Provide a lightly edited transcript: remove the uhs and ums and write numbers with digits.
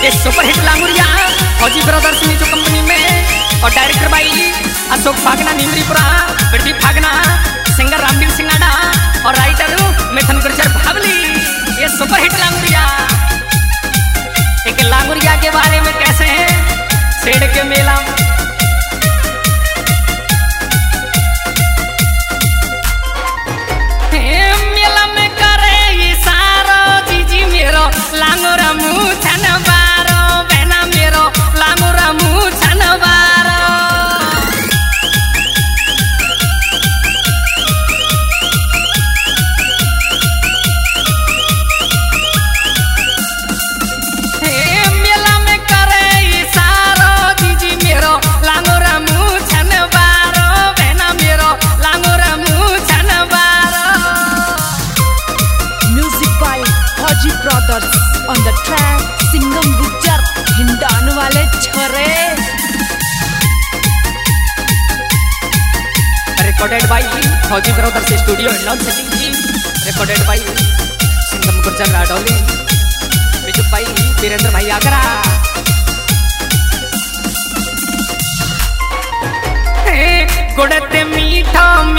ये super hit Languriya फौजी brothers music company में और डायरेक्टर भाई अशोक फागना नीमरीपुरा, प्रदीप फागना, सिंगर रामवीर सिंगाड़ा और राइटर मिथुन गुर्जर भावली। ये सुपर हिट लांगुरिया। एक लांगुरिया के बारे में कैसे है सेठ के मेला मेला में करे इशारा जीजी मेरो लांगुरा मुँह छन बारो बहना मेरो लांगुरा मुँह छन बारो। मेला में करे इशारा जीजी मेरो लांगुरा मुँह छन बारो बहना मेरो लांगुरा मुँह छन बारो। Music by Fauji Brothers on the track सिंगम गुज्जर हिंडान वाले छोरे। Recorded by Fauji brothers studio Hindaun city ji. Recorded by Singham Gurjar राडौली, बिजू भाई वीरेंद्र भाई आगरा। गुड़ते मीठा